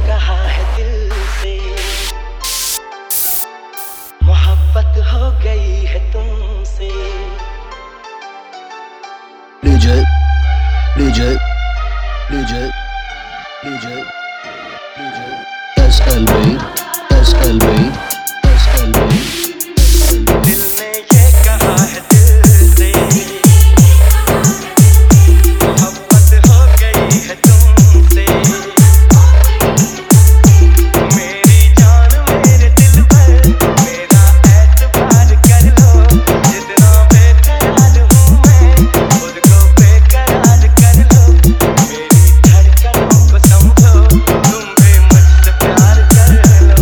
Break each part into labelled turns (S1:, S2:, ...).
S1: कहा है दिल से, मोहब्बत हो गई है तुमसे।
S2: DJ, DJ, DJ, DJ, DJ, SLB, SLB, SLB, SLB।
S1: दिल ने ये कहा है दिल से, मोहब्बत हो गई है तुमसे। मेरी जान मेरे दिल पर मेरा एतबार कर लो, जितना बेकरार हूँ मैं खुद को बेकरार कर लो। मेरी धड़कनों को समझो, तुम भी मुझसे प्यार कर लो।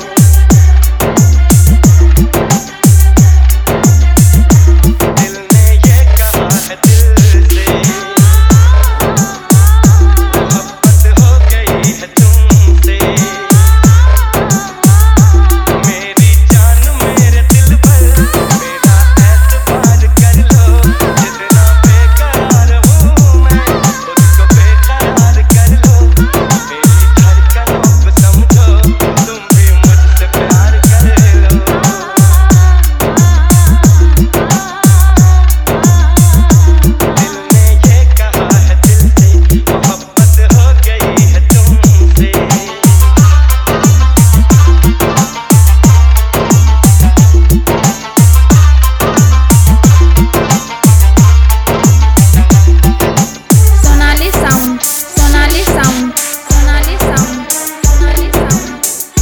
S1: दिल ने ये कहा है दिल से, मोहब्बत हो गई है तुमसे। मेरी जान मेरे दिल पर मेरा एतबार कर लो, जितना बेकरार हूँ मैं खुद को बेकरार कर लो। मेरी धड़कनों को समझो, तुम भी मुझसे प्यार कर लो। दिल ने ये कहा है दिल से, मोहब्बत हो गई है तुमसे।
S3: Sonali sound, Sonali sound, Sonali sound, Sonali sound.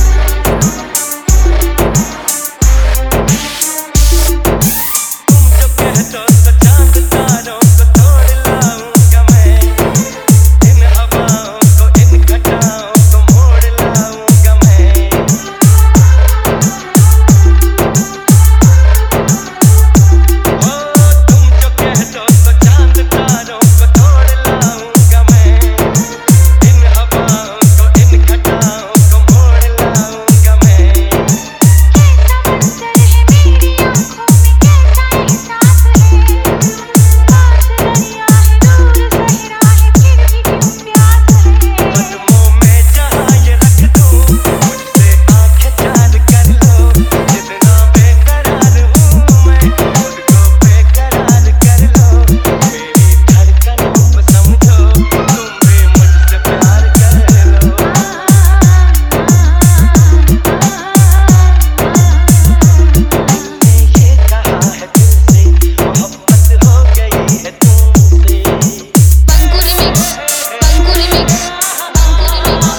S1: तुम जो कह दो तो चांद तारों को तोड़ लाऊंगा मैं, इन हवाओं को इन घटाओं को मोड़ लाऊंगा मैं। ओ तुम जो कह दो तो चांद तारों को तोड़ लाऊंगा मैं, इन हवाओं को इन घटाओं को मोड़ लाऊंगा मैं। कदमों में जहाँ ये रख दूँ, मुझसे आंखें चार कर लो, जितना बेकरार हूँ मैं खुद को बेकरार कर लो। मेरी धड़कनों को समझो, तुम भी मुझसे प्यार कर लो। दिल ने ये कहा है दिल से, मोहब्बत हो गई है तुमसे।
S3: Panku remix, Panku remix, Panku remix.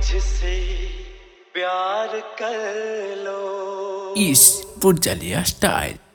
S1: मुझसे प्यार कर लो।
S4: इस पुरजलिया स्टाइल।